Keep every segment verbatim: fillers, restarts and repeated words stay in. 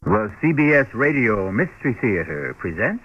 The C B S Radio Mystery Theater presents...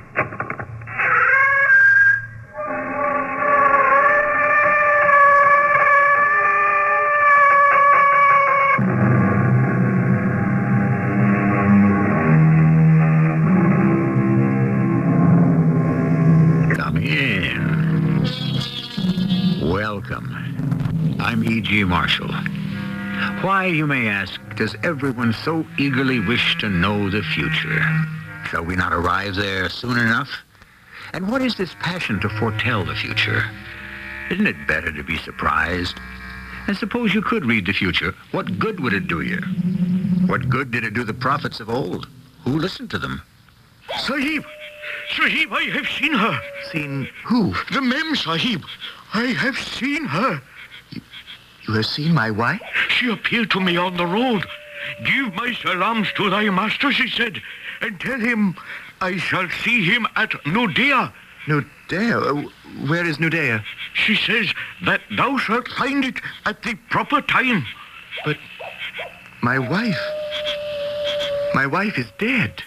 Come in. Welcome. I'm E G. Marshall. Why, you may ask, does everyone so eagerly wish to know the future? Shall we not arrive there soon enough? And what is this passion to foretell the future? Isn't it better to be surprised? And suppose you could read the future, what good would it do you? What good did it do the prophets of old? Who listened to them? Sahib! Sahib, I have seen her. Seen who? The Mem Sahib. I have seen her. You have seen my wife? She appeared to me on the road. Give my salams to thy master, she said, and tell him I shall see him at Nudea. Nudea? Where is Nudea? She says that thou shalt find it at the proper time. But my wife... My wife is dead.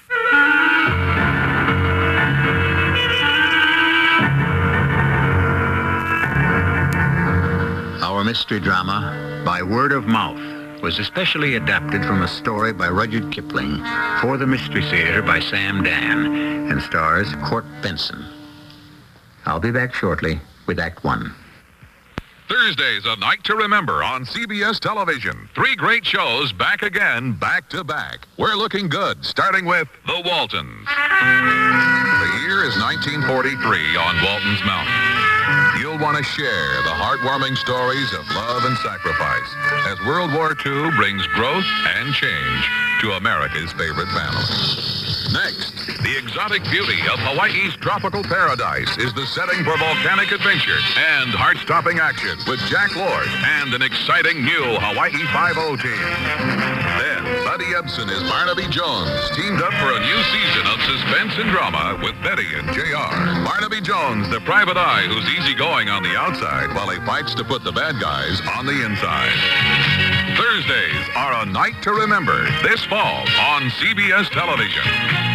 Our mystery drama, By Word of Mouth, was especially adapted from a story by Rudyard Kipling for the Mystery Theater by Sam Dan and stars Court Benson. I'll be back shortly with Act One. Thursday's A Night to Remember on C B S Television. Three great shows back again, back to back. We're looking good, starting with The Waltons. The year is nineteen forty-three on Walton's Mountain. You'll want to share the heartwarming stories of love and sacrifice as World War Two brings growth and change to America's favorite family. Next, the exotic beauty of Hawaii's tropical paradise is the setting for volcanic adventure and heart-stopping action with Jack Lord and an exciting new Hawaii Five-O team. Then, Buddy Ebsen as Barnaby Jones, teamed up for a new season of suspense and drama with Betty and J R. Barnaby Jones, the private eye who's easygoing on the outside while he fights to put the bad guys on the inside. Thursdays are A Night to Remember this fall on C B S Television.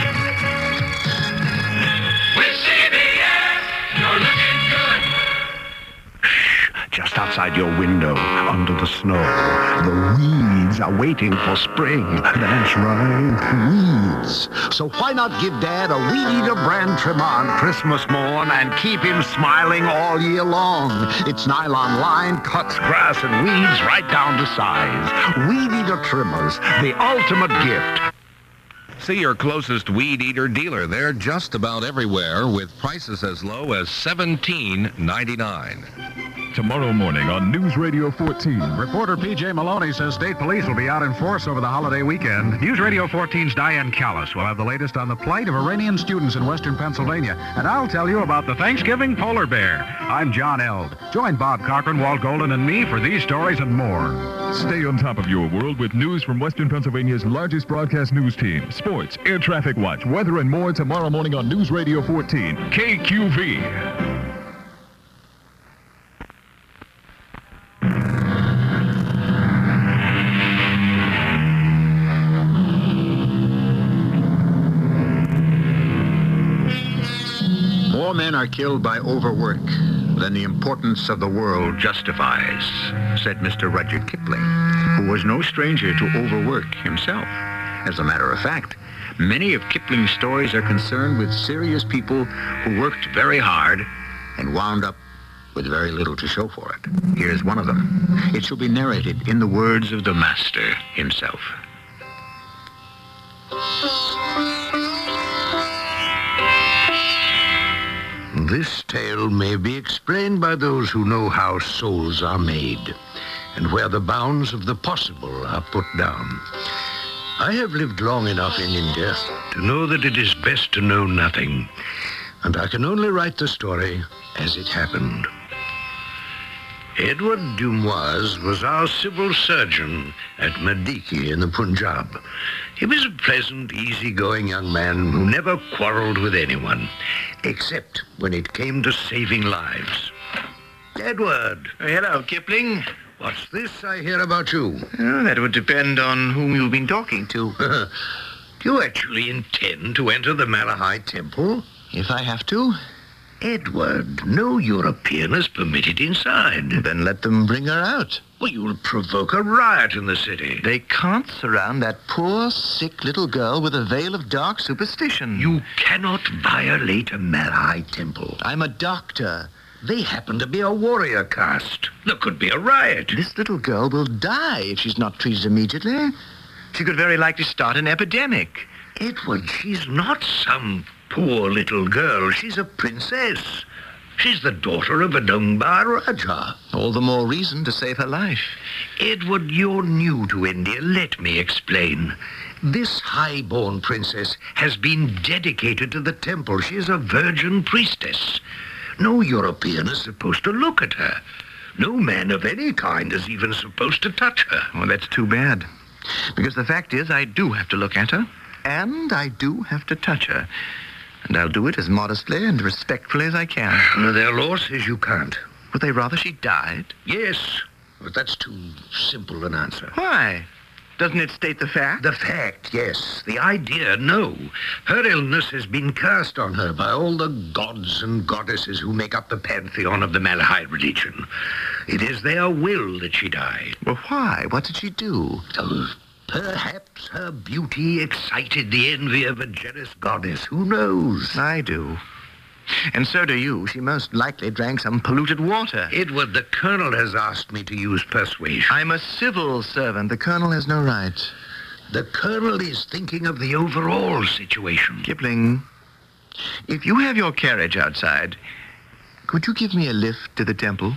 With C B S, you're looking good. Shh, just outside your window, under the snow, the weeds are waiting for spring. That's right, weeds. So why not give Dad a Weed Eater brand trimmer on Christmas morn and keep him smiling all year long? Its nylon line cuts grass and weeds right down to size. Weed Eater trimmers, the ultimate gift. See your closest Weed Eater dealer. They're just about everywhere with prices as low as seventeen ninety-nine. Tomorrow morning on News Radio fourteen. Reporter P J Maloney says state police will be out in force over the holiday weekend. News Radio fourteen's Diane Callis will have the latest on the plight of Iranian students in western Pennsylvania. And I'll tell you about the Thanksgiving polar bear. I'm John Eld. Join Bob Cochran, Walt Golden, and me for these stories and more. Stay on top of your world with news from western Pennsylvania's largest broadcast news team. Sports, air traffic watch, weather, and more tomorrow morning on News Radio fourteen. K Q V. More men are killed by overwork than the importance of the world justifies, said Mister Rudyard Kipling, who was no stranger to overwork himself. As a matter of fact, many of Kipling's stories are concerned with serious people who worked very hard and wound up with very little to show for it. Here's one of them. It shall be narrated in the words of the master himself. This tale may be explained by those who know how souls are made and where the bounds of the possible are put down. I have lived long enough in India to know that it is best to know nothing, and I can only write the story as it happened. Edward Dumoise was our civil surgeon at Madiki in the Punjab. He was a pleasant, easygoing young man who never quarreled with anyone, except when it came to saving lives. Edward. Hello, Kipling. What's this I hear about you? Oh, that would depend on whom you've been talking to. Do you actually intend to enter the Malahai Temple? If I have to, Edward, no European is permitted inside. then let them bring her out. Well, you'll provoke a riot in the city. They can't surround that poor, sick little girl with a veil of dark superstition. You cannot violate a Malahai Temple. I'm a doctor. They happen to be a warrior caste. There could be a riot. This little girl will die if she's not treated immediately. She could very likely start an epidemic. Edward, she's not some poor little girl. She's a princess. She's the daughter of a Dunbar Raja. All the more reason to save her life. Edward, you're new to India. Let me explain. This high-born princess has been dedicated to the temple. She is a virgin priestess. No European is supposed to look at her. No man of any kind is even supposed to touch her. Well, that's too bad. Because the fact is, I do have to look at her, and I do have to touch her. And I'll do it as modestly and respectfully as I can. No, their law says you can't. Would they rather she died? Yes, but that's too simple an answer. Why? Doesn't it state the fact? The fact, yes. The idea, no. Her illness has been cast on her by all the gods and goddesses who make up the pantheon of the Malahai religion. It is their will that she died. Well, why? What did she do? Oh, perhaps her beauty excited the envy of a jealous goddess. Who knows? I do. And so do you. She most likely drank some polluted water. Edward, the colonel has asked me to use persuasion. I'm a civil servant. The colonel has no right. The colonel is thinking of the overall situation. Kipling, if you have your carriage outside, could you give me a lift to the temple?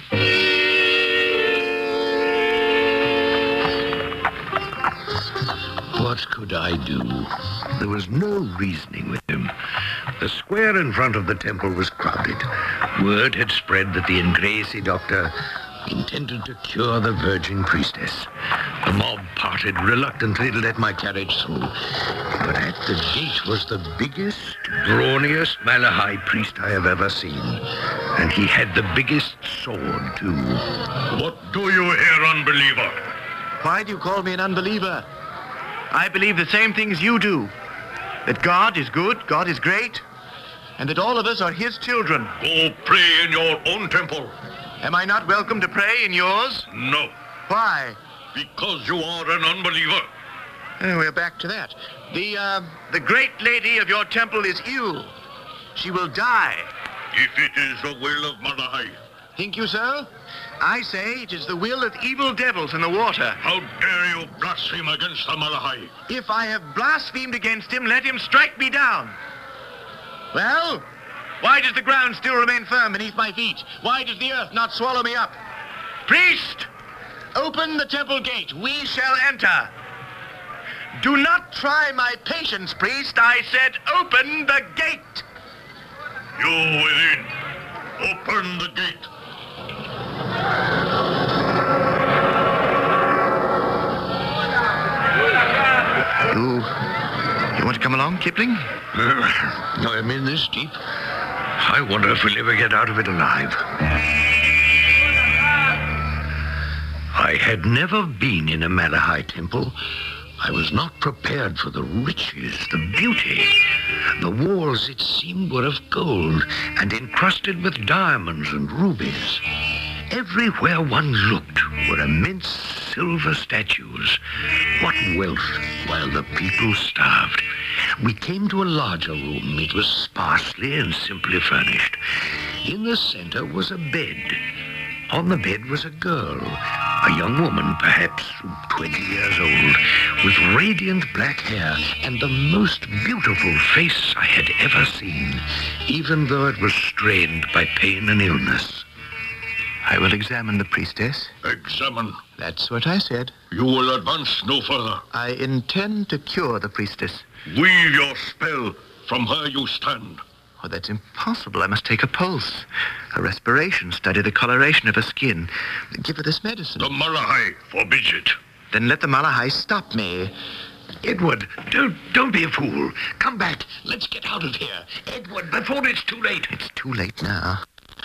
What could I do? There was no reasoning with him. The square in front of the temple was crowded. Word had spread that the Ingresi doctor intended to cure the virgin priestess. The mob parted reluctantly to let my carriage through. But at the gate was the biggest, brawniest Malahai priest I have ever seen. And he had the biggest sword, too. What do you here, unbeliever? Why do you call me an unbeliever? I believe the same things you do. That God is good, God is great, and that all of us are his children. Go pray in your own temple. Am I not welcome to pray in yours? No, Why? because you are an unbeliever. Oh, we're back to that. The, uh, the great lady of your temple is ill. She will die. If it is the will of Malahai. Think you so? I say it is the will of evil devils in the water. How dare you blaspheme against the Malahai? If I have blasphemed against him, let him strike me down. Well, why does the ground still remain firm beneath my feet? Why does the earth not swallow me up? Priest, open the temple gate. We shall enter. Do not try my patience, priest. I said open the gate. You within, open the gate. You, you want to come along, Kipling? I'm in this deep. I wonder if we'll ever get out of it alive. I had never been in a Malahai temple. I was not prepared for the riches, the beauty. The walls, it seemed, were of gold and encrusted with diamonds and rubies. Everywhere one looked were immense silver statues. What wealth, while the people starved. We came to a larger room. It was sparsely and simply furnished. In the center was a bed. On the bed was a girl, a young woman, perhaps twenty years old, with radiant black hair and the most beautiful face I had ever seen, even though it was strained by pain and illness. I will examine the priestess. Examine. That's what I said. You will advance no further. I intend to cure the priestess. Weave your spell from where you stand. Oh, that's impossible. I must take a pulse, a respiration, study the coloration of her skin. Give her this medicine. The Malahai forbids it. Then let the Malahai stop me. Edward, don't, don't be a fool. Come back. Let's get out of here. Edward, before it's too late. It's too late now.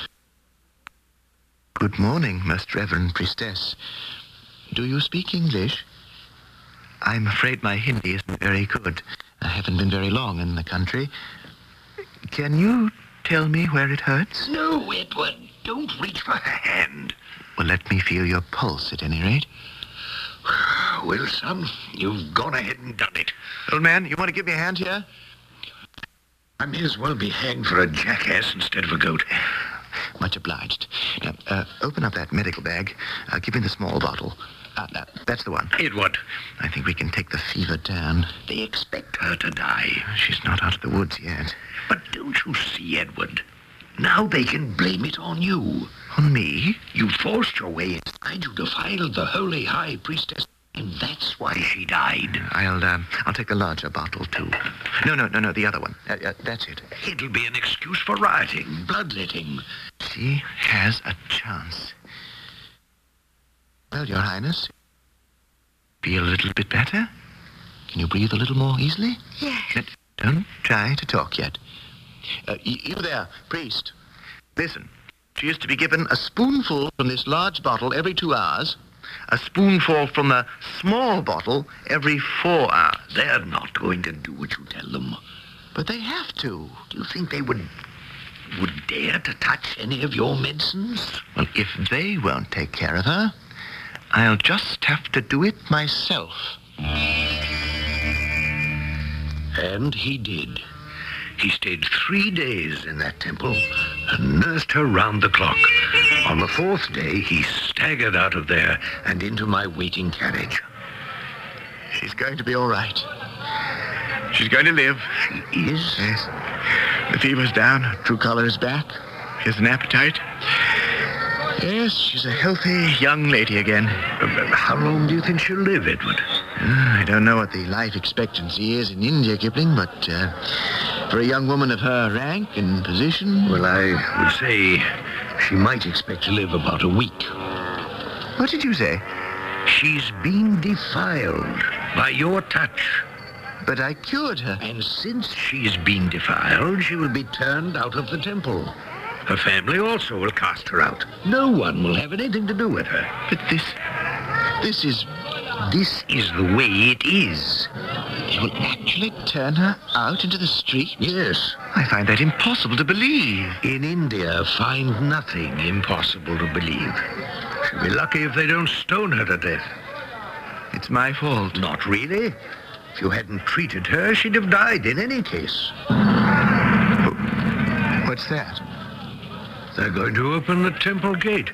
Good morning, most reverend priestess. Do you speak English? I'm afraid my Hindi isn't very good. Uh, haven't been very long in the country. Can you tell me where it hurts? No, Edward. Don't reach for her hand. Well, let me feel your pulse at any rate. Well, son, you've gone ahead and done it. Old man, you want to give me a hand here? I may as well be hanged for a jackass instead of a goat. Much obliged. Now, uh, open up that medical bag. Uh, give me the small bottle. Uh, that, that's the one. Edward. I think we can take the fever down. They expect her to die. She's not out of the woods yet. But don't you see, Edward? Now they can blame it on you. On me? You forced your way inside. You defiled the holy high priestess. And that's why she died. I'll, um, I'll take the larger bottle, too. No, no, no, no, the other one. Uh, uh, that's it. It'll be an excuse for rioting, bloodletting. She has a chance. Well, Your Highness, feel a little bit better? Can you breathe a little more easily? Yes. Don't try to talk yet. Uh, y- you there, priest. Listen, she is to be given a spoonful from this large bottle every two hours, a spoonful from the small bottle every four hours. They're not going to do what you tell them. But they have to. Do you think they would would dare to touch any of your medicines? Well, if they won't take care of her, I'll just have to do it myself. And he did. He stayed three days in that temple and nursed her round the clock. On the fourth day, he staggered out of there and into my waiting carriage. She's going to be all right. She's going to live. She is? Yes. The fever's down. Her true color is back. She has an appetite. Yes, she's a healthy young lady again. Uh, how long do you think she'll live, Edward? Uh, I don't know what the life expectancy is in India, Kipling, but uh, for a young woman of her rank and position... Well, I would say she might expect to live about a week. What did you say? She's been defiled by your touch. But I cured her. And since she's been defiled, she will be turned out of the temple. Her family also will cast her out. No one will have anything to do with her. But this... This is... This is the way it is. They will actually turn her out into the street? Yes. I find that impossible to believe. In India, find nothing impossible to believe. She'll be lucky if they don't stone her to death. It's my fault. Not really. If you hadn't treated her, she'd have died in any case. What's that? They're going to open the temple gate.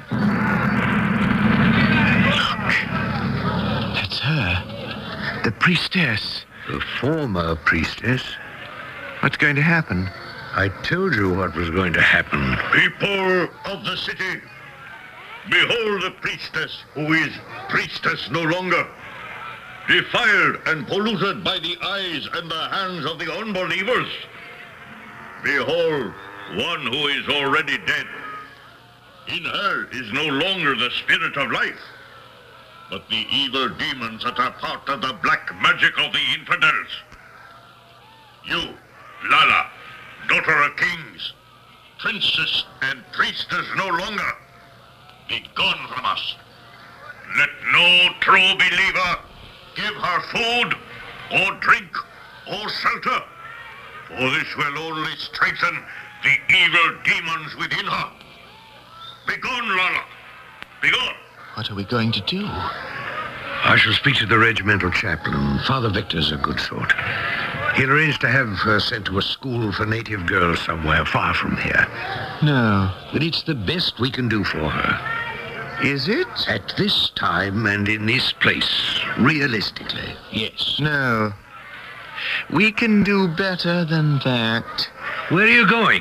That's her. The priestess. The former priestess. What's going to happen? I told you what was going to happen. People of the city, behold the priestess who is priestess no longer, defiled and polluted by the eyes and the hands of the unbelievers. Behold one who is already dead. In her is no longer the spirit of life, but the evil demons that are part of the black magic of the infidels. You, Lala, daughter of kings, princess and priestess no longer, be gone from us. Let no true believer give her food or drink or shelter, for this will only strengthen the evil demons within her. Begone, Lala. Begone. What are we going to do? I shall speak to the regimental chaplain. Father Victor's a good sort. He'll arrange to have her sent to a school for native girls somewhere far from here. No. But it's the best we can do for her. Is it? At this time and in this place, realistically, yes. No. We can do better than that. Where are you going?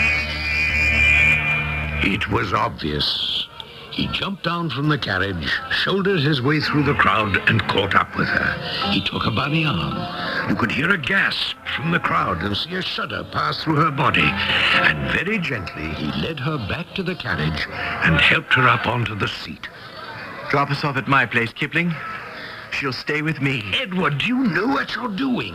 It was obvious. He jumped down from the carriage, shouldered his way through the crowd, and caught up with her. He took her by the arm. You could hear a gasp from the crowd and see a shudder pass through her body. And very gently, he led her back to the carriage and helped her up onto the seat. Drop us off at my place, Kipling. She'll stay with me. Edward, do you know what you're doing?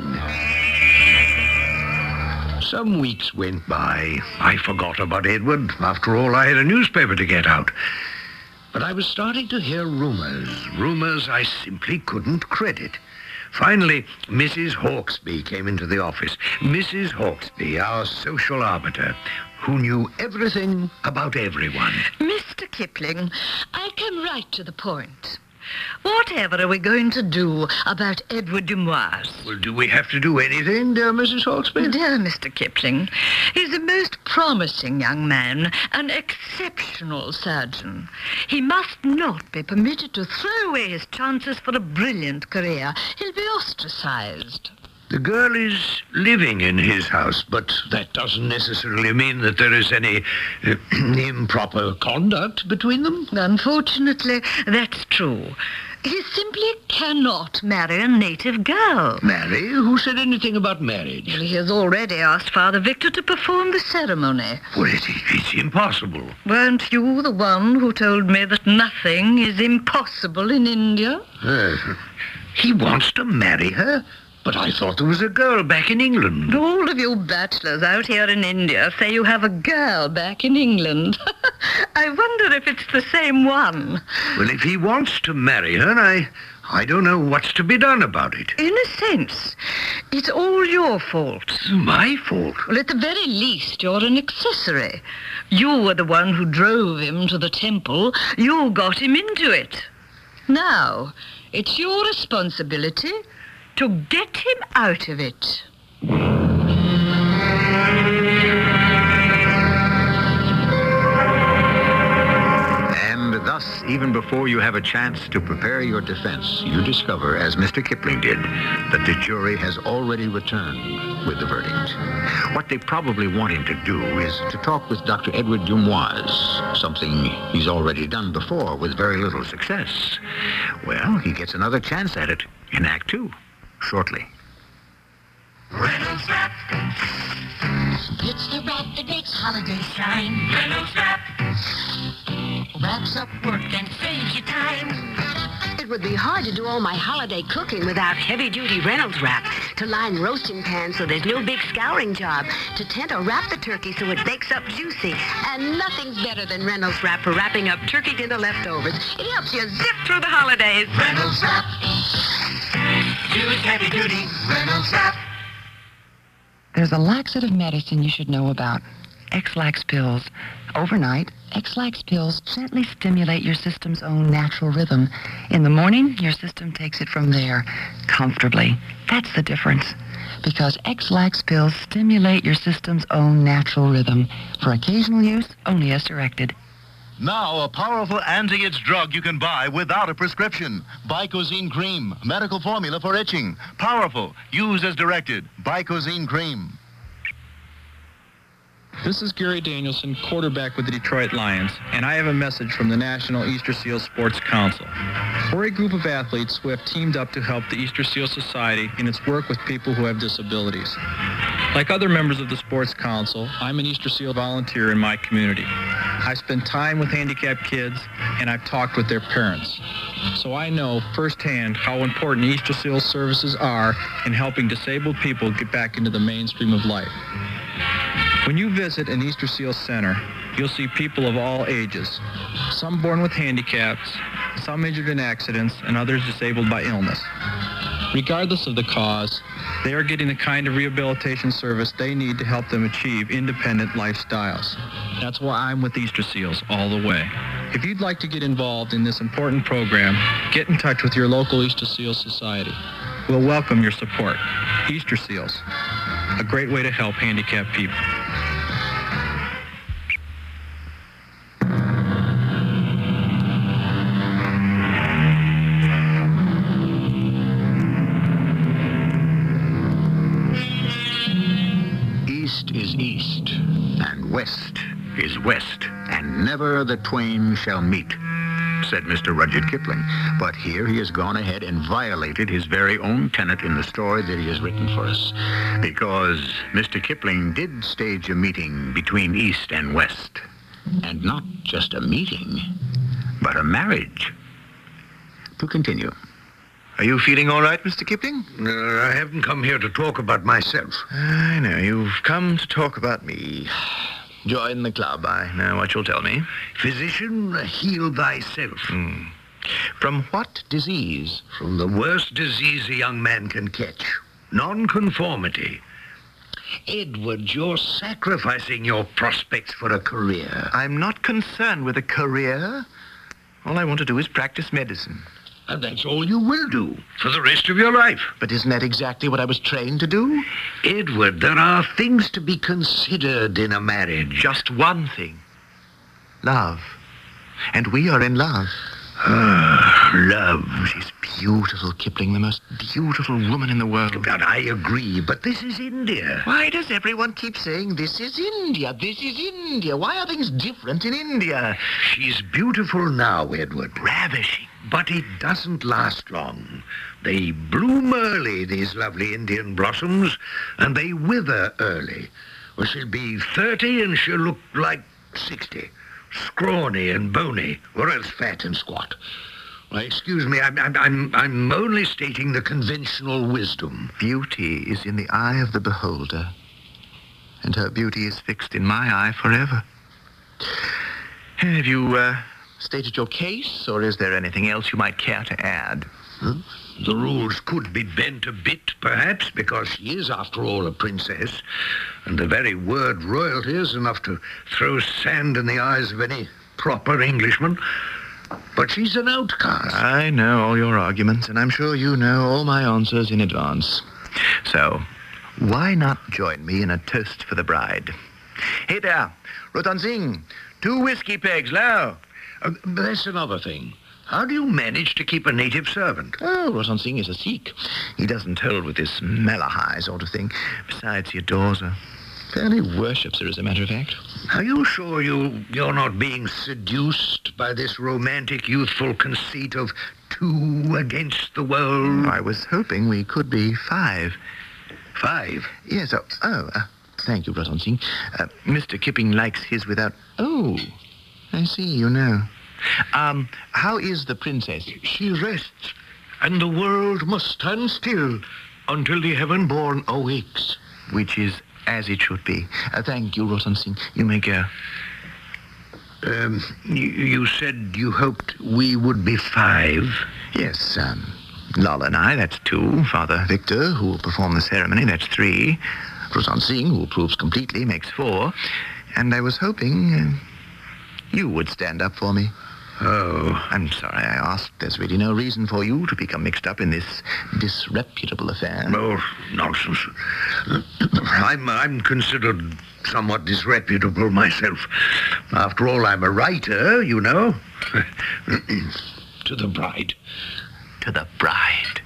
Some weeks went by. I forgot about Edward. After all, I had a newspaper to get out. But I was starting to hear rumors. Rumors I simply couldn't credit. Finally, Missus Hawksby came into the office. Missus Hawksby, our social arbiter, who knew everything about everyone. Mister Kipling, I come right to the point. Whatever are we going to do about Edward Dumoise? Well, do we have to do anything, dear Missus Hawksby? Dear Mister Kipling, he's a most promising young man, an exceptional surgeon. He must not be permitted to throw away his chances for a brilliant career. He'll be ostracized. The girl is living in his house, but that doesn't necessarily mean that there is any uh, improper conduct between them. Unfortunately, that's true. He simply cannot marry a native girl. Marry? Who said anything about marriage? Well, he has already asked Father Victor to perform the ceremony. Well, it, it's impossible. Weren't you the one who told me that nothing is impossible in India? Uh, he wants to marry her? But I thought there was a girl back in England. All of you bachelors out here in India say you have a girl back in England. I wonder if it's the same one. Well, if he wants to marry her, I, I don't know what's to be done about it. In a sense, it's all your fault. My fault? Well, at the very least, you're an accessory. You were the one who drove him to the temple. You got him into it. Now, it's your responsibility to get him out of it. And thus, even before you have a chance to prepare your defense, you discover, as Mister Kipling did, that the jury has already returned with the verdict. What they probably want him to do is to talk with Doctor Edward Dumoise, something he's already done before with very little success. Well, he gets another chance at it in Act Two. Shortly. Reynolds Wrap. It's the wrap that makes holidays shine. Reynolds Wrap. Wraps up work and saves you time. It would be hard to do all my holiday cooking without heavy-duty Reynolds Wrap. To line roasting pans so there's no big scouring job. To tent or wrap the turkey so it bakes up juicy. And nothing's better than Reynolds Wrap for wrapping up turkey dinner leftovers. It helps you zip through the holidays. Reynolds Wrap. Use heavy duty Reynolds Wrap. There's a laxative medicine you should know about. X-Lax pills. Overnight, X-Lax pills gently stimulate your system's own natural rhythm. In the morning, your system takes it from there, comfortably. That's the difference. Because X-Lax pills stimulate your system's own natural rhythm. For occasional use, only as directed. Now, a powerful anti-itch drug you can buy without a prescription. Bicozine Cream, medical formula for itching. Powerful, use as directed. Bicozine Cream. This is Gary Danielson, quarterback with the Detroit Lions, and I have a message from the National Easter Seal Sports Council. We're a group of athletes who have teamed up to help the Easter Seal Society in its work with people who have disabilities. Like other members of the Sports Council, I'm an Easter Seal volunteer in my community. I spend time with handicapped kids, and I've talked with their parents. So I know firsthand how important Easter Seal services are in helping disabled people get back into the mainstream of life. When you visit an Easter Seal Center, you'll see people of all ages, some born with handicaps, some injured in accidents, and others disabled by illness. Regardless of the cause, they are getting the kind of rehabilitation service they need to help them achieve independent lifestyles. That's why I'm with Easter Seals all the way. If you'd like to get involved in this important program, get in touch with your local Easter Seals Society. We'll welcome your support. Easter Seals, a great way to help handicapped people. East is east, and west is west, and never the twain shall meet, said Mister Rudyard Kipling. But here he has gone ahead and violated his very own tenet in the story that he has written for us. Because Mister Kipling did stage a meeting between East and West. And not just a meeting, but a marriage. To continue. Are you feeling all right, Mister Kipling? Uh, I haven't come here to talk about myself. I know. You've come to talk about me. Join the club. I know what you'll tell me. Physician, heal thyself. Mm. From what disease? From the worst disease a young man can catch. Nonconformity. Edward, you're sacrificing your prospects for a career. I'm not concerned with a career. All I want to do is practice medicine. And that's all you will do for the rest of your life. But isn't that exactly what I was trained to do? Edward, there are things to be considered in a marriage. Just one thing. Love. And we are in love. Ah, love. She's beautiful, Kipling, the most beautiful woman in the world. But I agree, but this is India. Why does everyone keep saying this is India, this is India? Why are things different in India? She's beautiful now, Edward. Ravishing. But it doesn't last long. They bloom early, these lovely Indian blossoms, and they wither early. Well, she'll be thirty and she'll look like sixty. Scrawny and bony, or else fat and squat. Well, excuse me, I'm, I'm, I'm, I'm only stating the conventional wisdom. Beauty is in the eye of the beholder, and her beauty is fixed in my eye forever. Have you uh, stated your case, or is there anything else you might care to add? Huh? The rules could be bent a bit, perhaps, because she is, after all, a princess, and the very word royalty is enough to throw sand in the eyes of any proper Englishman. But she's an outcast. I know all your arguments, and I'm sure you know all my answers in advance. So, why not join me in a toast for the bride? Hey there, Rotan Singh, two whiskey pegs, now. Uh, that's another thing. How do you manage to keep a native servant? Oh, Rotan Singh is a Sikh. He doesn't hold with this Malahai sort of thing. Besides, he adores her. Fairly worships her, as a matter of fact. Are you sure you, you're not being seduced by this romantic, youthful conceit of two against the world? I was hoping we could be five. Five? Yes, oh, oh uh, thank you, Rotan Singh. Uh, Mister Kipping likes his without... Oh, I see, you know. Um, how is the princess? She rests, and the world must stand still until the heaven-born awakes. Which is as it should be. Uh, thank you, Rotan Singh. You may go. Um, you, you said you hoped we would be five? Yes, um, Lala and I, that's two. Father Victor, who will perform the ceremony, that's three. Rotan Singh, who approves completely, makes four. And I was hoping uh, you would stand up for me. Oh. I'm sorry I asked. There's really no reason for you to become mixed up in this disreputable affair. Oh, nonsense. I'm, I'm considered somewhat disreputable myself. After all, I'm a writer, you know. To the bride. To the bride.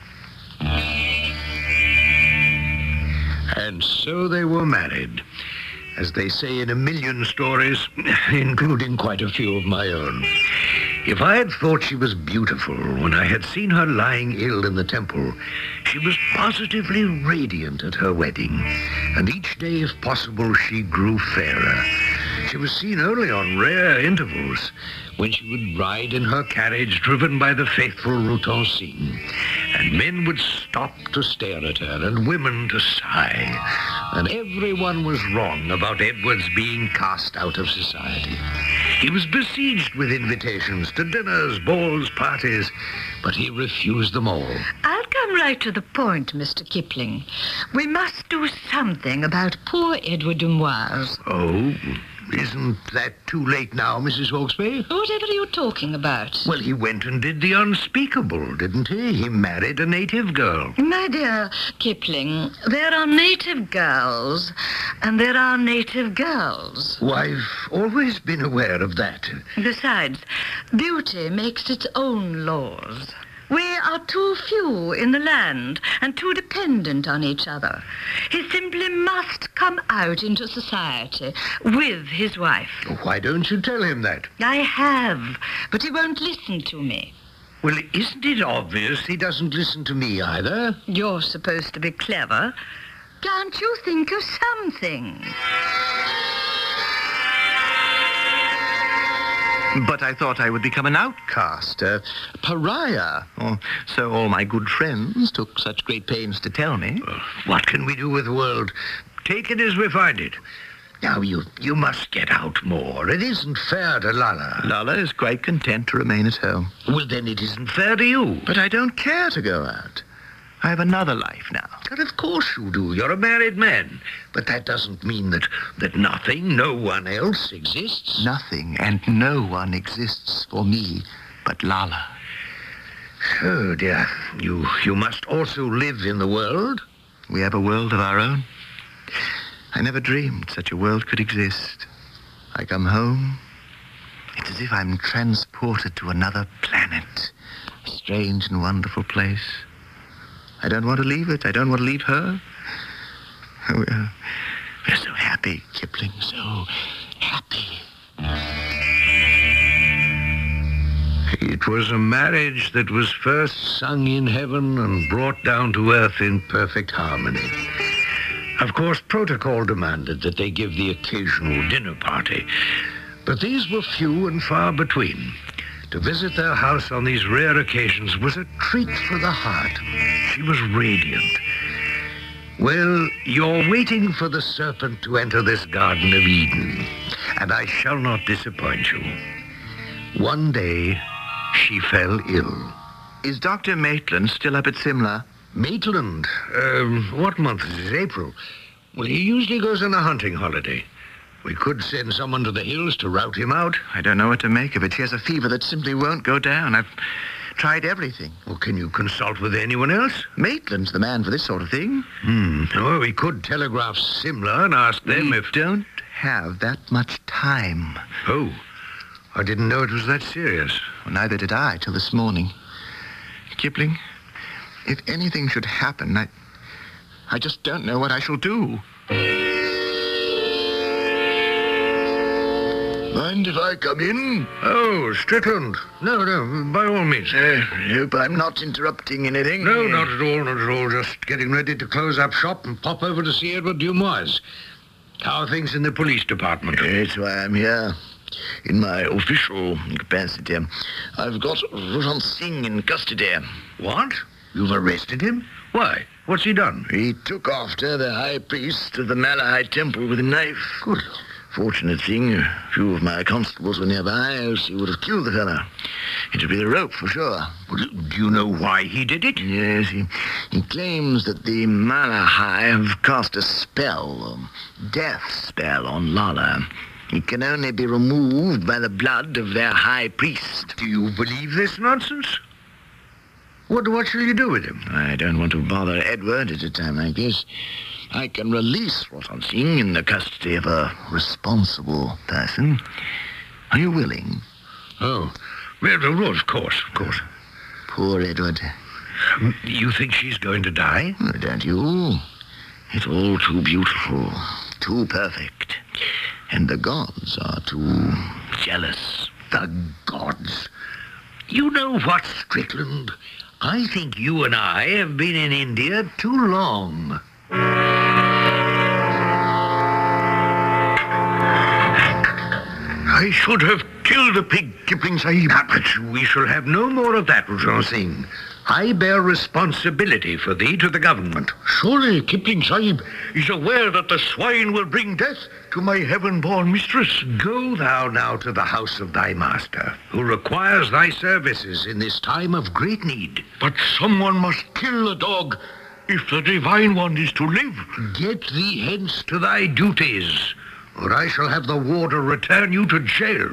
And so they were married, as they say in a million stories, including quite a few of my own. If I had thought she was beautiful when I had seen her lying ill in the temple, she was positively radiant at her wedding, and each day, if possible, she grew fairer. She was seen only on rare intervals, when she would ride in her carriage driven by the faithful Rotan Singh, and men would stop to stare at her, and women to sigh, and everyone was wrong about Edward's being cast out of society. He was besieged with invitations to dinners, balls, parties, but he refused them all. I'll come right to the point, Mister Kipling. We must do something about poor Edward Dumoise. Oh, isn't that too late now, Missus Hawksby? Whatever are you talking about? Well, he went and did the unspeakable, didn't he? He married a native girl. My dear Kipling, there are native girls, and there are native girls. Well, I've always been aware of that. Besides, beauty makes its own laws. We are too few in the land and too dependent on each other. He simply must come out into society with his wife. Why don't you tell him that? I have, but he won't listen to me. Well, isn't it obvious he doesn't listen to me either? You're supposed to be clever. Can't you think of something? But I thought I would become an outcast, a pariah, or so all my good friends took such great pains to tell me. Well, what can we do with the world? Take it as we find it. Now, you you must get out more. It isn't fair to Lala. Lala is quite content to remain at home. Well, then it isn't fair to you. But I don't care to go out. I have another life now. But of course you do. You're a married man. But that doesn't mean that, that nothing, no one else exists. Nothing and no one exists for me but Lala. Oh, dear. You, you must also live in the world. We have a world of our own. I never dreamed such a world could exist. I come home. It's as if I'm transported to another planet. A strange and wonderful place. I don't want to leave it. I don't want to leave her. We're, we're so happy, Kipling, so happy. It was a marriage that was first sung in heaven and brought down to earth in perfect harmony. Of course, protocol demanded that they give the occasional dinner party, but these were few and far between. To visit their house on these rare occasions was a treat for the heart. She was radiant. Well, you're waiting for the serpent to enter this Garden of Eden, and I shall not disappoint you. One day, she fell ill. Is Doctor Maitland still up at Simla? Maitland? Um, what month is it? April? Well, he usually goes on a hunting holiday. We could send someone to the hills to rout him out. I don't know what to make of it. She has a fever that simply won't go down. I've tried everything. Well, can you consult with anyone else? Maitland's the man for this sort of thing. Hmm. Well, we could telegraph Simla and ask them we if... don't have that much time. Oh, I didn't know it was that serious. Well, neither did I till this morning. Kipling, if anything should happen, I... I just don't know what I shall do. Mind if I come in? Oh, Strickland. No, no, by all means. I hope I'm not interrupting anything. No, not at all, not at all. Just getting ready to close up shop and pop over to see Edward Dumoise. How are things in the police department? That's why I'm here. In my official capacity. I've got Roshan Singh in custody. What? You've arrested him? Why? What's he done? He took after the high priest of the Malahide temple with a knife. Good. Fortunate thing, a few of my constables were nearby, else he would have killed the fellow. It'd be the rope, for sure. Well, do you know why he did it? Yes, he, he claims that the Malahide have cast a spell, a death spell on Lala. It can only be removed by the blood of their high priest. Do you believe this nonsense? What, what shall you do with him? I don't want to bother Edward at a time like this. I can release Roshan Singh in the custody of a responsible person. Are you willing? Oh, well, of course, of course. Poor Edward. You think she's going to die? Oh, don't you? It's all too beautiful, too perfect. And the gods are too jealous. The gods? You know what, Strickland? I think you and I have been in India too long. I should have killed the pig, Kipling Sahib. But we shall have no more of that, Roshan Singh. I bear responsibility for thee to the government. Surely Kipling Sahib is aware that the swine will bring death to my heaven-born mistress. Go thou now to the house of thy master, who requires thy services in this time of great need. But someone must kill the dog if the divine one is to live. Get thee hence to thy duties, or I shall have the warder return you to jail.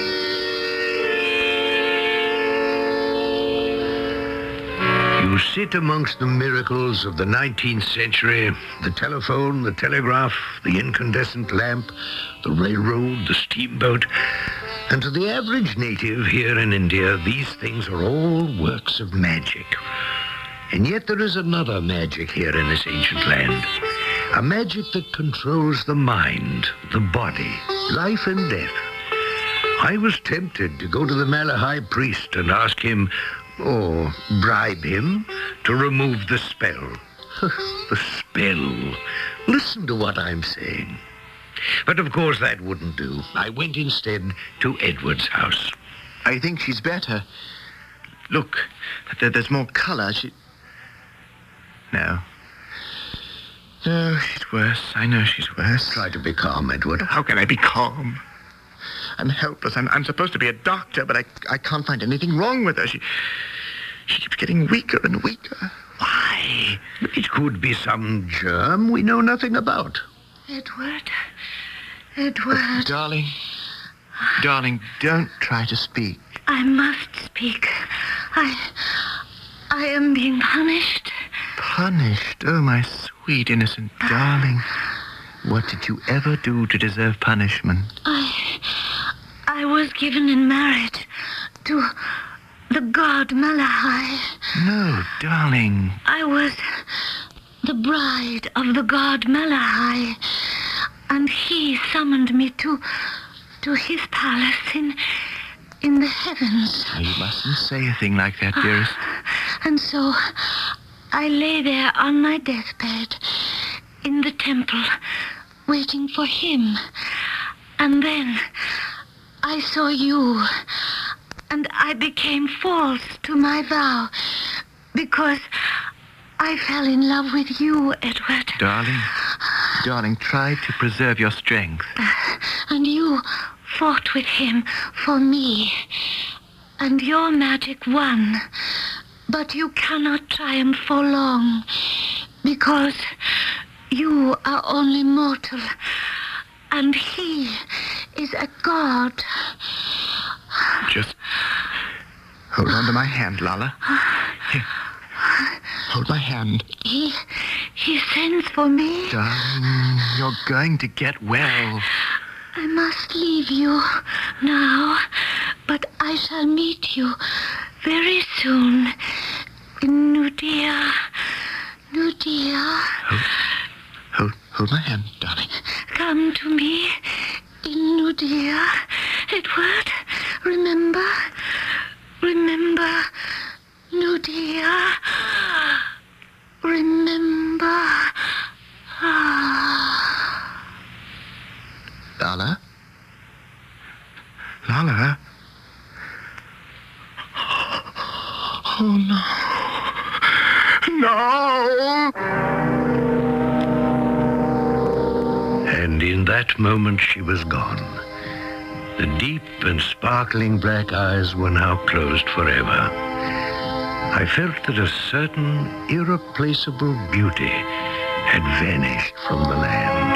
You sit amongst the miracles of the nineteenth century, the telephone, the telegraph, the incandescent lamp, the railroad, the steamboat, and to the average native here in India, these things are all works of magic. And yet there is another magic here in this ancient land, a magic that controls the mind, the body, life and death. I was tempted to go to the Malahide priest and ask him, or bribe him, to remove the spell. The spell. Listen to what I'm saying. But of course that wouldn't do. I went instead to Edward's house. I think she's better. Look, there, there's more color. She... No. No, she's worse. I know she's worse. Try to be calm, Edward. How can I be calm? I'm helpless. I'm, I'm supposed to be a doctor, but I, I can't find anything wrong with her. She, she keeps getting weaker and weaker. Why? It could be some germ we know nothing about. Edward. Edward. Darling. Darling, don't try to speak. I must speak. I... I am being punished. Punished? Oh, my sweet, innocent darling. What did you ever do to deserve punishment? I... I was given in marriage to the god Malachi. No, darling. I was the bride of the god Malachi, and he summoned me to to his palace in in the heavens. You mustn't say a thing like that, dearest. And so I lay there on my deathbed in the temple, waiting for him. And then I saw you, and I became false to my vow, because I fell in love with you, Edward. Darling, darling, try to preserve your strength. And you fought with him for me, and your magic won. But you cannot triumph for long, because you are only mortal, and he is a god. Just hold on to my hand, Lala. Here. Hold my hand. He, he sends for me. Darling, you're going to get well. I must leave you now, but I shall meet you very soon in Nudea. Nudea. Hold, hold, hold my hand, darling. Come to me in Nudea. Edward, remember? Remember Nudea. Remember. Ah. Lala? Lala? Oh, no. No! And in that moment she was gone. The deep and sparkling black eyes were now closed forever. I felt that a certain irreplaceable beauty had vanished from the land.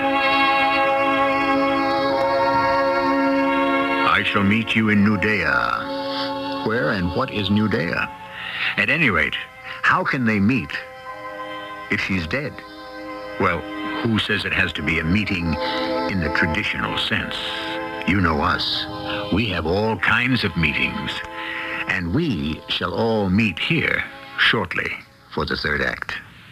I shall meet you in Nudea. Where and what is Nudea? At any rate, how can they meet if she's dead? Well, who says it has to be a meeting in the traditional sense? You know us. We have all kinds of meetings. And we shall all meet here shortly for the third act.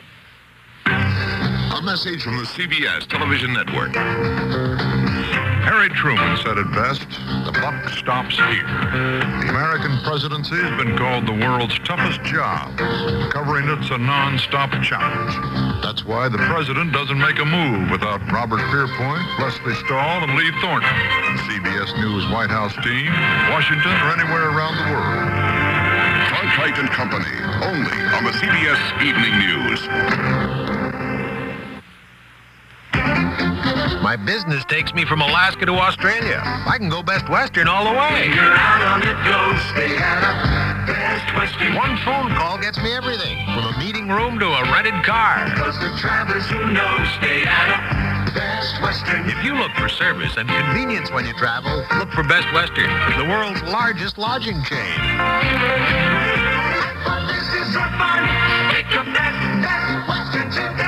A message from the C B S television network. Harry Truman said it best, the buck stops here. The American presidency has been called the world's toughest job. Covering it's a non-stop challenge. That's why the president doesn't make a move without Robert Pierpoint, Leslie Stahl, and Lee Thornton. The C B S News White House team, Washington, or anywhere around the world. Cronkite and Company, only on the C B S Evening News. My business takes me from Alaska to Australia. I can go Best Western all the way. When you're out on the go, stay at a Best Western. One phone call gets me everything, from a meeting room to a rented car. Because the travelers who know stay at a Best Western. If you look for service and convenience when you travel, look for Best Western, the world's largest lodging chain. For business or fun, pick up that Best Western today.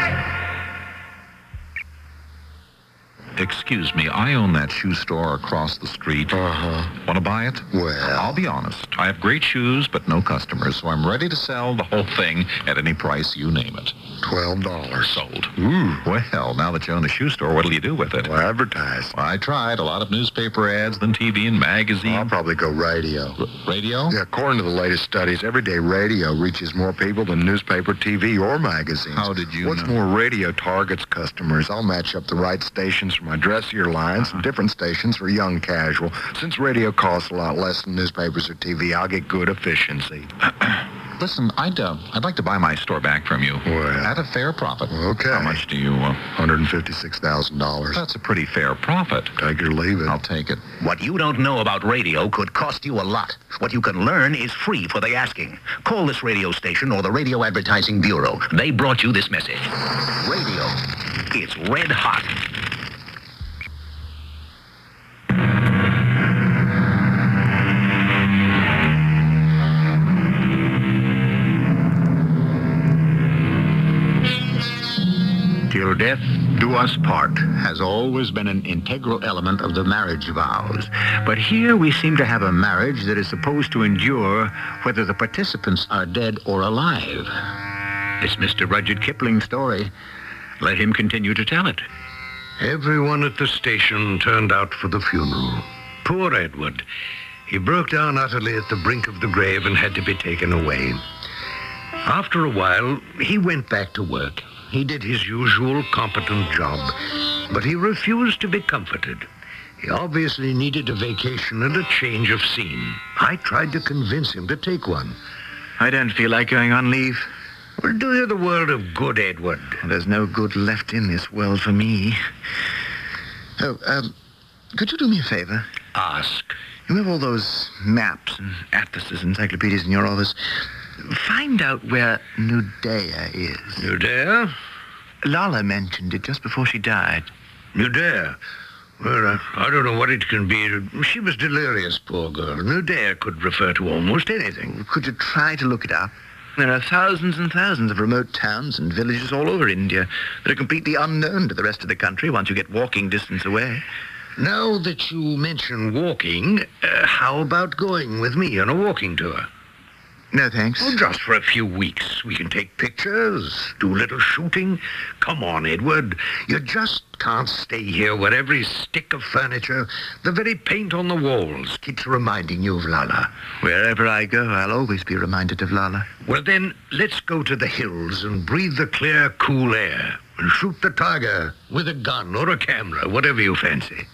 Excuse me, I own that shoe store across the street. Uh-huh. Want to buy it? Well... I'll be honest. I have great shoes, but no customers, so I'm ready to sell the whole thing at any price you name it. Twelve dollars. Sold. Ooh. Well, now that you own a shoe store, what'll you do with it? Well, advertise. Well, I tried. A lot of newspaper ads, then T V and magazine. I'll probably go radio. R- radio? Yeah, according to the latest studies, everyday radio reaches more people than newspaper, T V, or magazines. How did you What's know? more, radio targets customers. I'll match up the right stations for my dressier lines and different stations for young casual. Since radio costs a lot less than newspapers or T V, I'll get good efficiency. Listen, I'd uh, I'd like to buy my store back from you. Well, at a fair profit. Okay. How much do you... Uh, one hundred fifty-six thousand dollars. That's a pretty fair profit. Take it or leave it. I'll take it. What you don't know about radio could cost you a lot. What you can learn is free for the asking. Call this radio station or the Radio Advertising Bureau. They brought you this message. Radio. It's red hot. Till death do us part has always been an integral element of the marriage vows. But here we seem to have a marriage that is supposed to endure whether the participants are dead or alive. It's Mister Rudyard Kipling's story. Let him continue to tell it. Everyone at the station turned out for the funeral. Poor Edward. He broke down utterly at the brink of the grave and had to be taken away. After a while, he went back to work. He did his usual competent job, but he refused to be comforted. He obviously needed a vacation and a change of scene. I tried to convince him to take one. I don't feel like going on leave. Well, do you the world of good, Edward? There's no good left in this world for me. Oh, um, could you do me a favor? Ask. You have all those maps and atlases, encyclopedias in your office. Find out where Nudea is. Nudea? Lala mentioned it just before she died. Nudea? Well, uh, I don't know what it can be. She was delirious, poor girl. Nudea could refer to almost anything. Could you try to look it up? There are thousands and thousands of remote towns and villages all over India that are completely unknown to the rest of the country once you get walking distance away. Now that you mention walking, uh, how about going with me on a walking tour? No, thanks. Oh, just for a few weeks. We can take pictures, do a little shooting. Come on, Edward. You just can't stay here where every stick of furniture, the very paint on the walls, keeps reminding you of Lala. Wherever I go, I'll always be reminded of Lala. Well, then, let's go to the hills and breathe the clear, cool air and shoot the tiger with a gun or a camera, whatever you fancy.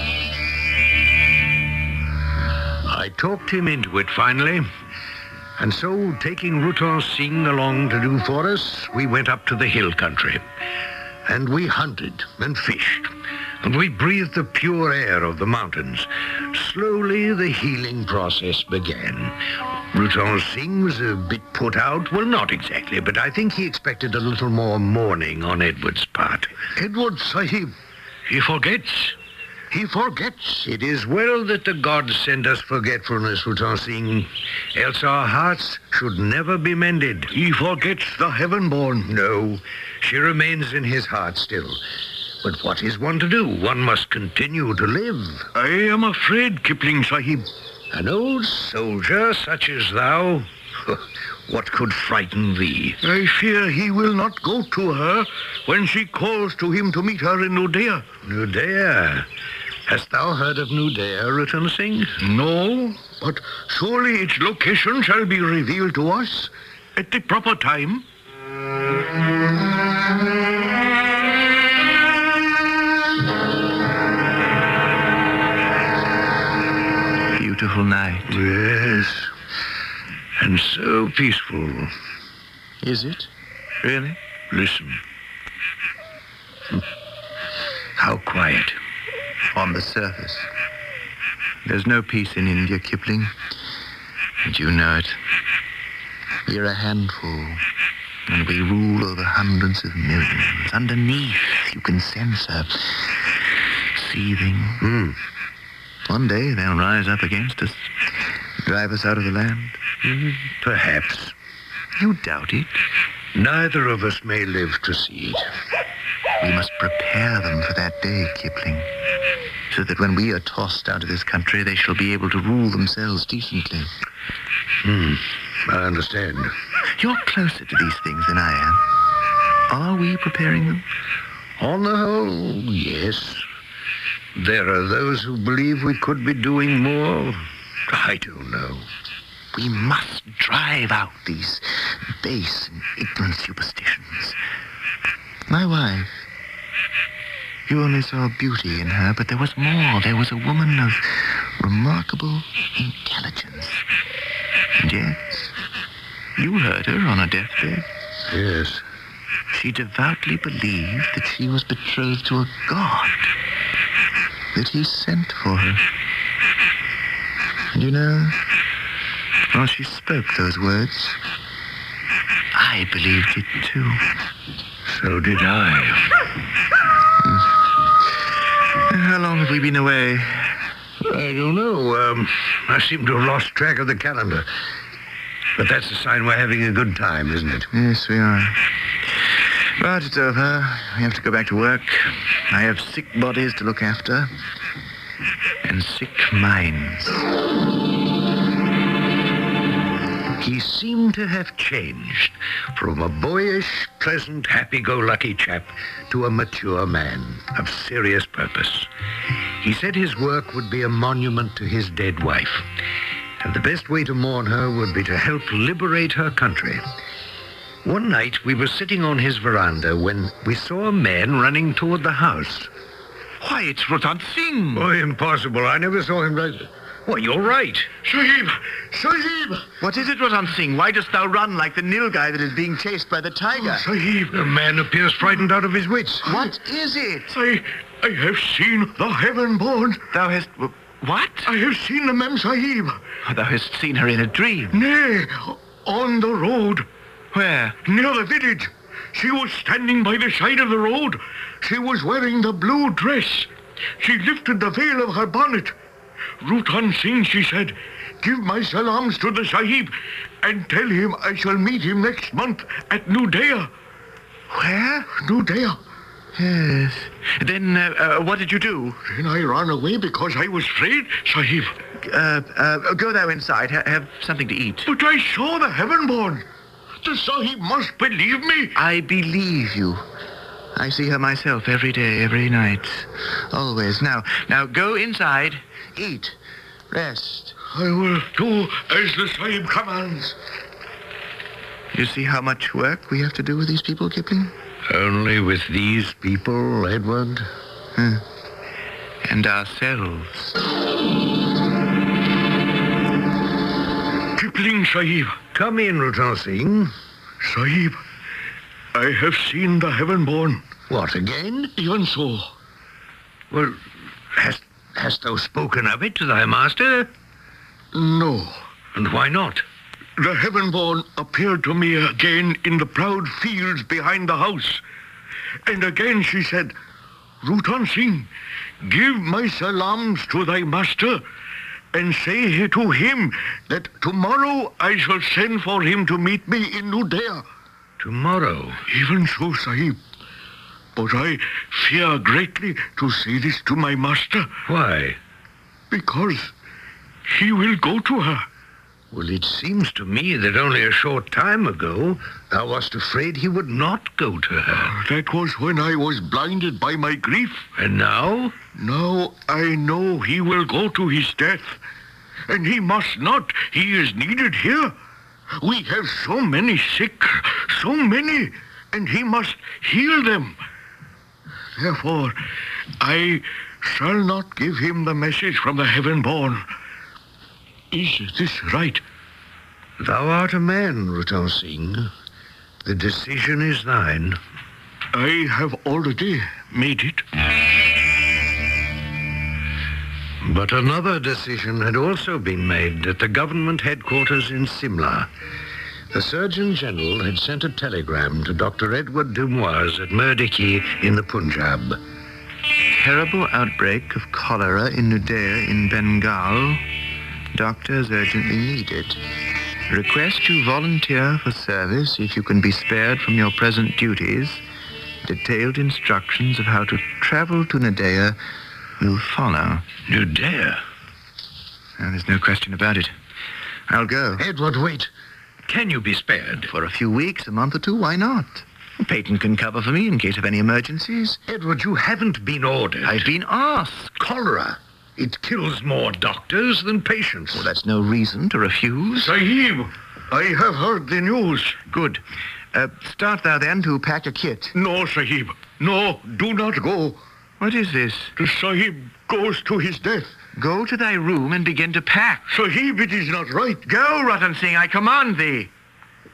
I talked him into it, finally. And so, taking Rutan Singh along to do for us, we went up to the hill country. And we hunted and fished. And we breathed the pure air of the mountains. Slowly, the healing process began. Rutan Singh was a bit put out. Well, not exactly, but I think he expected a little more mourning on Edward's part. Edward Sahib, he forgets. He forgets. It is well that the gods send us forgetfulness, Rutan Singh, else our hearts should never be mended. He forgets the heaven-born. No, she remains in his heart still. But what is one to do? One must continue to live. I am afraid, Kipling Sahib. An old soldier such as thou, what could frighten thee? I fear he will not go to her when she calls to him to meet her in Nudea. Nudea? Hast thou heard of Nudea, Rutan Singh? No, but surely its location shall be revealed to us at the proper time. Beautiful night. Yes, and so peaceful. Is it? Really? Listen. How quiet. On the surface. There's no peace in India, Kipling. And you know it. We're a handful. And we rule over hundreds of millions. Underneath, you can sense a seething. Mm. One day, they'll rise up against us. Drive us out of the land. Mm, perhaps. You doubt it? Neither of us may live to see it. We must prepare them for that day, Kipling, so that when we are tossed out of this country, they shall be able to rule themselves decently. Hmm, I understand. You're closer to these things than I am. Are we preparing them? On the whole, yes. There are those who believe we could be doing more. I don't know. We must drive out these base and ignorant superstitions. My wife, you only saw beauty in her, but there was more. There was a woman of remarkable intelligence. And yes, You heard her on her deathbed. Yes. She devoutly believed that she was betrothed to a god, that he sent for her. And you know, while she spoke those words, I believed it too. So did I. How long have we been away? I don't know. Um, I seem to have lost track of the calendar. But that's a sign we're having a good time, isn't it? Yes, we are. But it's over. We have to go back to work. I have sick bodies to look after. And sick minds. He seemed to have changed from a boyish, pleasant, happy-go-lucky chap to a mature man of serious purpose. He said his work would be a monument to his dead wife, and the best way to mourn her would be to help liberate her country. One night, we were sitting on his veranda when we saw a man running toward the house. Why, it's Ratan Singh. Oh, impossible. I never saw him right... Well, you're right. Sahib! Sahib! What is it, Ratan Singh? Why dost thou run like the Nilgai that is being chased by the tiger? Oh, Sahib, the man appears frightened out of his wits. What is it? I, I have seen the heaven-born. Thou hast... What? I have seen the Mem Sahib. Thou hast seen her in a dream? Nay, on the road. Where? Near the village. She was standing by the side of the road. She was wearing the blue dress. She lifted the veil of her bonnet. Ratan Singh, she said, give my salams to the Sahib and tell him I shall meet him next month at New Dea. Where? New Dea. Yes. Then uh, uh, what did you do? Then I ran away because I was afraid, Sahib. Uh, uh, go thou inside. Ha- have something to eat. But I saw the heaven-born. The Sahib must believe me. I believe you. I see her myself every day, every night. Always. Now, now go inside. Eat. Rest. I will do as the Sahib commands. You see how much work we have to do with these people, Kipling? Only with these people, Edward? Huh. And ourselves. Kipling, Sahib. Come in, Ratan Singh. Sahib, I have seen the heaven-born. What, again? Even so. Well, hast, hast thou spoken of it to thy master? No. And why not? The heaven-born appeared to me again in the proud fields behind the house. And again she said, Ratan Singh, give my salams to thy master and say to him that tomorrow I shall send for him to meet me in New Dea. Tomorrow? Even so, Sahib. But I fear greatly to say this to my master. Why? Because he will go to her. Well, it seems to me that only a short time ago thou wast afraid he would not go to her. That was when I was blinded by my grief. And now? Now I know he will go to his death. And he must not. He is needed here. We have so many sick, so many, and he must heal them. Therefore, I shall not give him the message from the heaven-born. Is this right? Thou art a man, Ratan Singh. The decision is thine. I have already made it. But another decision had also been made at the government headquarters in Simla. The Surgeon General had sent a telegram to Doctor Edward Dumoise at Merdiki in the Punjab. Terrible outbreak of cholera in New Dea in Bengal. Doctors urgently needed. Request you volunteer for service if you can be spared from your present duties. Detailed instructions of how to travel to New Dea will follow. New Dea? Now, there's no question about it. I'll go. Edward, wait. Can you be spared? For a few weeks, a month or two, why not? Peyton can cover for me in case of any emergencies. Edward, you haven't been ordered. I've been asked. Cholera. It kills more doctors than patients. Well, that's no reason to refuse. Sahib, I have heard the news. Good. Uh, start thou then to pack a kit. No, Sahib. No, do not go. What is this? The Sahib goes to his death. Go to thy room and begin to pack. Sahib, it is not right. Go, Ratan Singh, I command thee.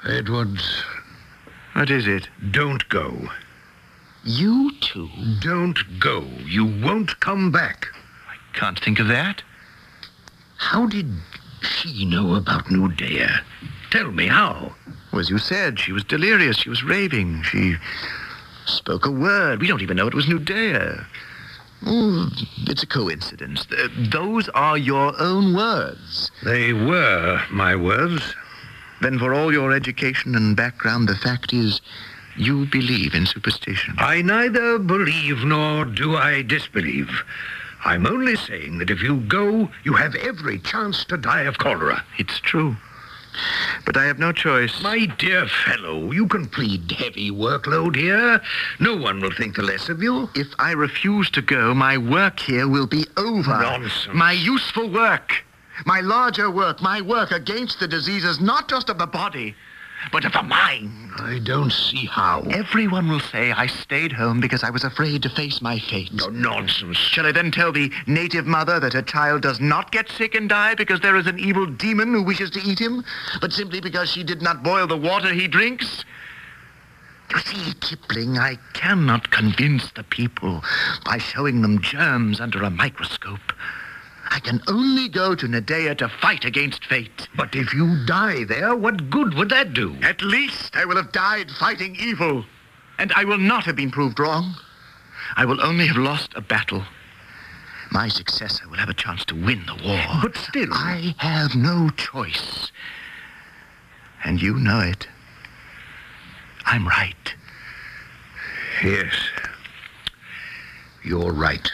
Edward. What is it? Don't go. You too? Don't go. You won't come back. I can't think of that. How did she know about Nudea? Tell me how. Well, as you said, she was delirious. She was raving. She spoke a word. We don't even know it was Nudea. Oh, it's a coincidence. Th- those are your own words. They were my words. Then for all your education and background, the fact is you believe in superstition. I neither believe nor do I disbelieve. I'm only saying that if you go, you have every chance to die of cholera. It's true. But I have no choice. My dear fellow, you can plead heavy workload here. No one will think the less of you. If I refuse to go, my work here will be over. Nonsense. My useful work. My larger work. My work against the diseases, not just of the body, but of the mind. I don't see how. Everyone will say I stayed home because I was afraid to face my fate. No nonsense. Shall I then tell the native mother that her child does not get sick and die because there is an evil demon who wishes to eat him, but simply because she did not boil the water he drinks? You see, Kipling, I cannot convince the people by showing them germs under a microscope. I can only go to Nudea to fight against fate. But if you die there, what good would that do? At least I will have died fighting evil. And I will not have been proved wrong. I will only have lost a battle. My successor will have a chance to win the war. But still... I have no choice. And you know it. I'm right. Yes. You're right.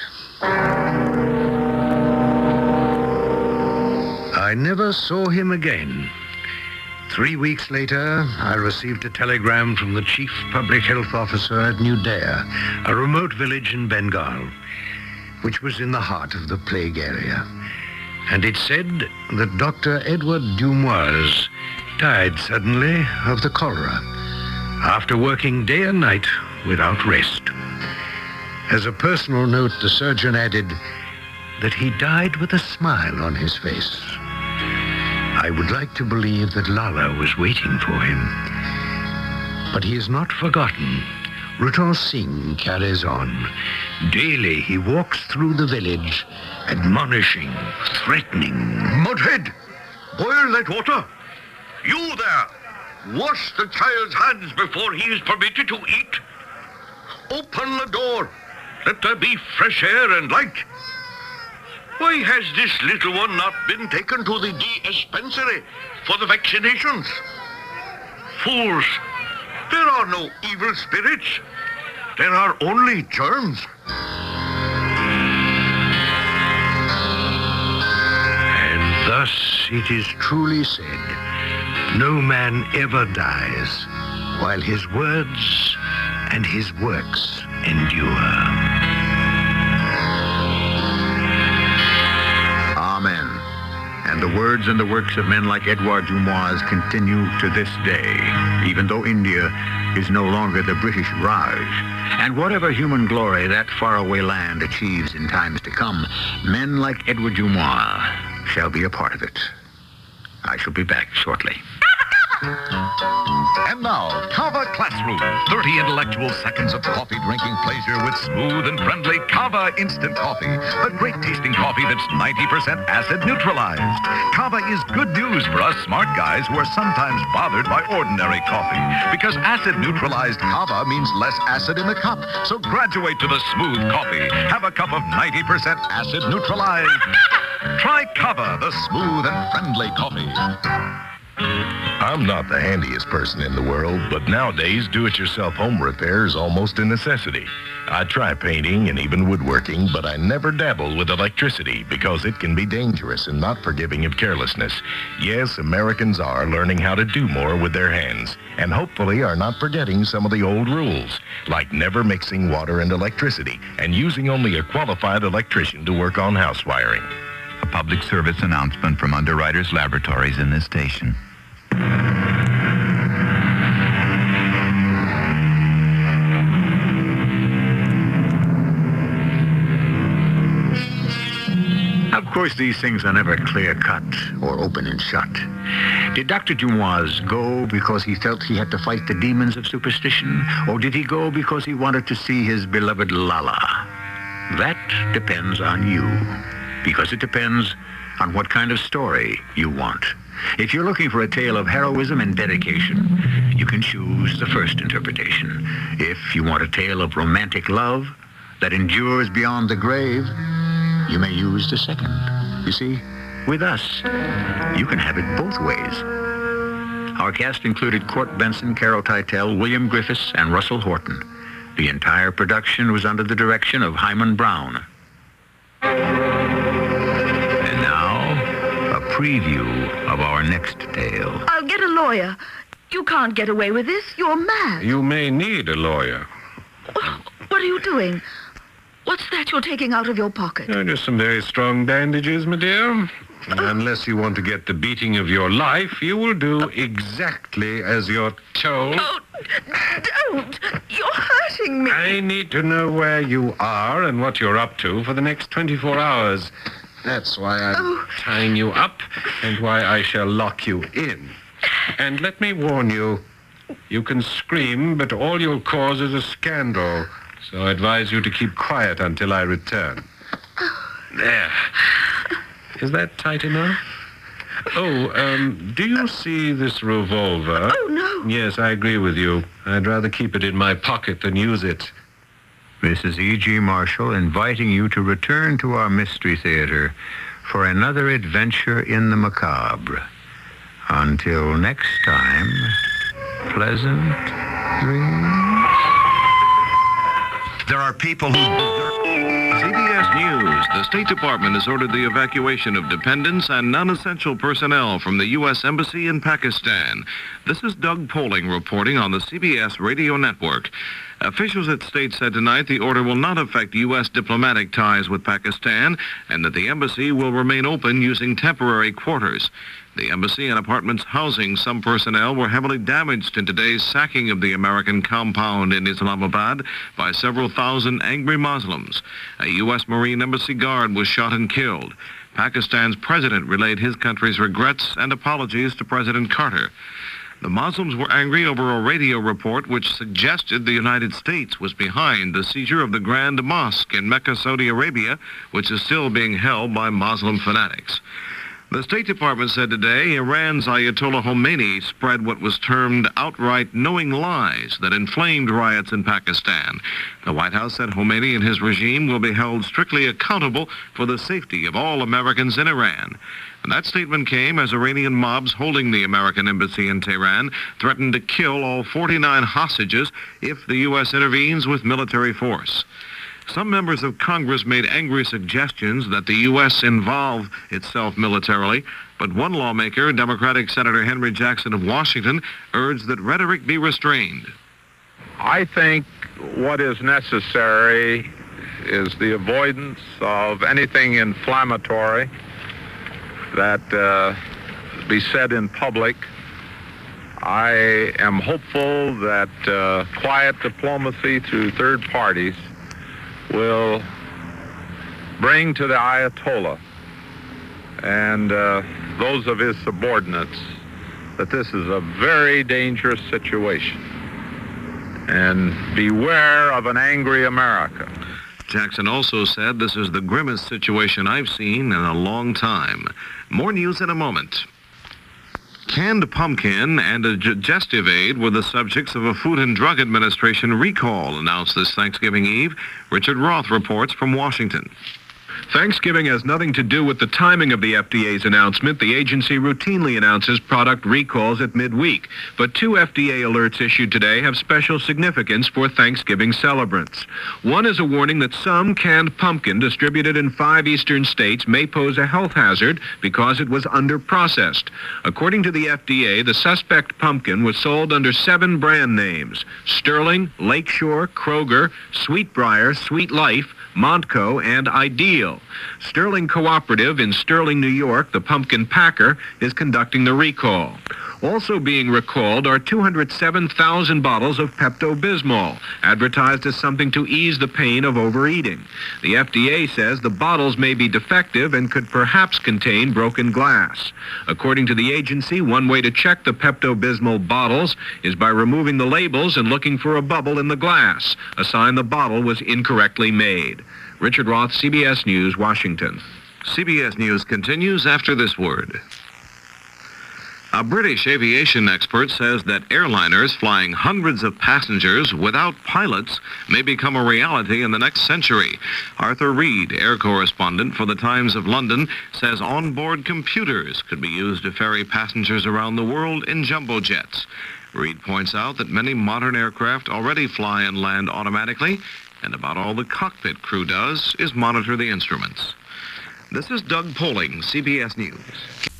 I never saw him again. Three weeks later, I received a telegram from the chief public health officer at Nudea, a remote village in Bengal, which was in the heart of the plague area. And it said that Doctor Edward Dumoise died suddenly of the cholera, after working day and night without rest. As a personal note, the surgeon added that he died with a smile on his face. I would like to believe that Lala was waiting for him. But he is not forgotten. Rutan Singh carries on. Daily he walks through the village, admonishing, threatening. Mudhead, boil that water. You there, wash the child's hands before he is permitted to eat. Open the door. Let there be fresh air and light. Why has this little one not been taken to the dispensary for the vaccinations? Fools! There are no evil spirits. There are only germs. And thus it is truly said, no man ever dies while his words and his works endure. Amen. And the words and the works of men like Edouard Dumoise continue to this day, even though India is no longer the British Raj. And whatever human glory that faraway land achieves in times to come, men like Edouard Dumoise shall be a part of it. I shall be back shortly. And now, Kava Classroom. thirty intellectual seconds of coffee drinking pleasure with smooth and friendly Kava Instant Coffee. A great tasting coffee that's ninety percent acid neutralized. Kava is good news for us smart guys who are sometimes bothered by ordinary coffee. Because acid neutralized Kava means less acid in the cup. So graduate to the smooth coffee. Have a cup of ninety percent acid neutralized. Try Kava, the smooth and friendly coffee. I'm not the handiest person in the world, but nowadays do-it-yourself home repair is almost a necessity. I try painting and even woodworking, but I never dabble with electricity because it can be dangerous and not forgiving of carelessness. Yes, Americans are learning how to do more with their hands, and hopefully are not forgetting some of the old rules, like never mixing water and electricity and using only a qualified electrician to work on house wiring. A public service announcement from Underwriters Laboratories in this station. Of course, these things are never clear-cut or open and shut. Did Doctor Dumoise go because he felt he had to fight the demons of superstition? Or did he go because he wanted to see his beloved Lala? That depends on you, because it depends on what kind of story you want. If you're looking for a tale of heroism and dedication, you can choose the first interpretation. If you want a tale of romantic love that endures beyond the grave, you may use the second. You see, with us, you can have it both ways. Our cast included Court Benson, Carol Teitel, William Griffiths, and Russell Horton. The entire production was under the direction of Hyman Brown. And now, a preview of our next tale. I'll get a lawyer. You can't get away with this. You're mad. You may need a lawyer. What are you doing? What's that you're taking out of your pocket? Oh, just some very strong bandages, my dear. Unless you want to get the beating of your life, you will do exactly as you're told. Oh, don't. You're hurting me. I need to know where you are and what you're up to for the next twenty-four hours. That's why I'm oh. tying you up and why I shall lock you in. And let me warn you, you can scream, but all you'll cause is a scandal. So I advise you to keep quiet until I return. There. Is that tight enough? Oh, um, do you see this revolver? Oh, no. Yes, I agree with you. I'd rather keep it in my pocket than use it. This is E G. Marshall inviting you to return to our Mystery Theater for another adventure in the macabre. Until next time, pleasant dreams. There are people who deserve... C B S News. The State Department has ordered the evacuation of dependents and non-essential personnel from the U S Embassy in Pakistan. This is Doug Poling reporting on the C B S radio network. Officials at State said tonight the order will not affect U S diplomatic ties with Pakistan and that the embassy will remain open using temporary quarters. The embassy and apartments housing some personnel were heavily damaged in today's sacking of the American compound in Islamabad by several thousand angry Muslims. A U S Marine embassy guard was shot and killed. Pakistan's president relayed his country's regrets and apologies to President Carter. The Muslims were angry over a radio report which suggested the United States was behind the seizure of the Grand Mosque in Mecca, Saudi Arabia, which is still being held by Muslim fanatics. The State Department said today Iran's Ayatollah Khomeini spread what was termed outright knowing lies that inflamed riots in Pakistan. The White House said Khomeini and his regime will be held strictly accountable for the safety of all Americans in Iran. And that statement came as Iranian mobs holding the American embassy in Tehran threatened to kill all forty-nine hostages if the U S intervenes with military force. Some members of Congress made angry suggestions that the U S involve itself militarily, but one lawmaker, Democratic Senator Henry Jackson of Washington, urged that rhetoric be restrained. I think what is necessary is the avoidance of anything inflammatory that uh, be said in public. I am hopeful that uh, quiet diplomacy through third parties will bring to the Ayatollah and uh, those of his subordinates that this is a very dangerous situation. And beware of an angry America. Jackson also said this is the grimmest situation I've seen in a long time. More news in a moment. Canned pumpkin and a digestive aid were the subjects of a Food and Drug Administration recall announced this Thanksgiving Eve. Richard Roth reports from Washington. Thanksgiving has nothing to do with the timing of the F D A's announcement. The agency routinely announces product recalls at midweek. But two F D A alerts issued today have special significance for Thanksgiving celebrants. One is a warning that some canned pumpkin distributed in five eastern states may pose a health hazard because it was under-processed. According to the F D A, the suspect pumpkin was sold under seven brand names: Sterling, Lakeshore, Kroger, Sweetbriar, Sweet Life, Montco, and Ideal. Steel. Sterling Cooperative in Sterling, New York, the pumpkin packer, is conducting the recall. Also being recalled are two hundred seven thousand bottles of Pepto-Bismol, advertised as something to ease the pain of overeating. The F D A says the bottles may be defective and could perhaps contain broken glass. According to the agency, one way to check the Pepto-Bismol bottles is by removing the labels and looking for a bubble in the glass, a sign the bottle was incorrectly made. Richard Roth, C B S News, Washington. C B S News continues after this word. A British aviation expert says that airliners flying hundreds of passengers without pilots may become a reality in the next century. Arthur Reed, air correspondent for the Times of London, says onboard computers could be used to ferry passengers around the world in jumbo jets. Reed points out that many modern aircraft already fly and land automatically, and about all the cockpit crew does is monitor the instruments. This is Doug Poling, C B S News.